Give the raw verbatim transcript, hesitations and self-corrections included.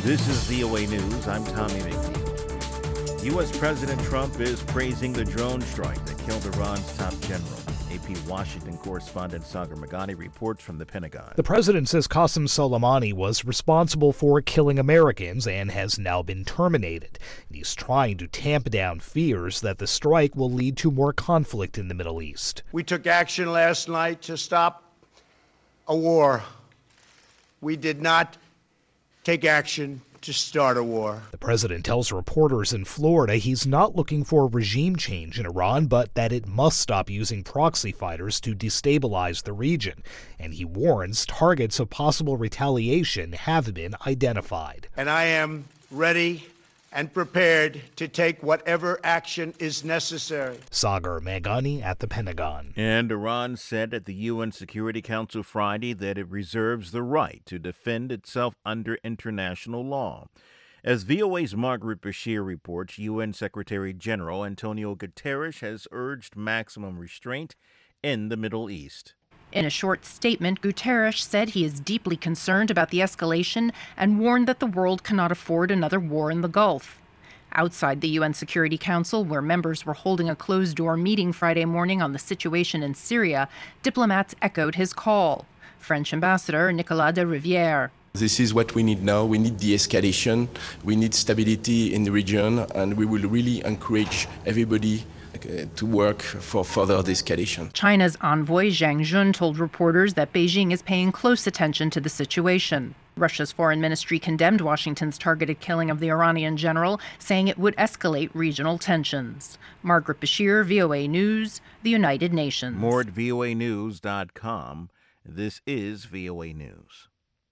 This is V O A News. I'm Tommy McNeil. U S. President Trump is praising the drone strike that killed Iran's top general. A P Washington correspondent Sagar Meghani reports from the Pentagon. The president says Qasem Soleimani was responsible for killing Americans and has now been terminated. He's trying to tamp down fears that the strike will lead to more conflict in the Middle East. We took action last night to stop a war. We did not take action to start a war. The president tells reporters in Florida he's not looking for a regime change in Iran, but that it must stop using proxy fighters to destabilize the region. And he warns targets of possible retaliation have been identified. And I am ready and prepared to take whatever action is necessary. Sagar Meghani at the Pentagon. And Iran said at the U N Security Council Friday that it reserves the right to defend itself under international law. As V O A's Margaret Bashir reports, U N Secretary General Antonio Guterres has urged maximum restraint in the Middle East. In a short statement, Guterres said he is deeply concerned about the escalation and warned that the world cannot afford another war in the Gulf. Outside the U N Security Council, where members were holding a closed-door meeting Friday morning on the situation in Syria, diplomats echoed his call. French Ambassador Nicolas de Rivière. This is what we need now. We need de-escalation. We need stability in the region, and we will really encourage everybody to work for further de-escalation. China's envoy Zhang Jun told reporters that Beijing is paying close attention to the situation. Russia's foreign ministry condemned Washington's targeted killing of the Iranian general, saying it would escalate regional tensions. Margaret Bashir, V O A News, the United Nations. More at V O A news dot com. This is V O A News.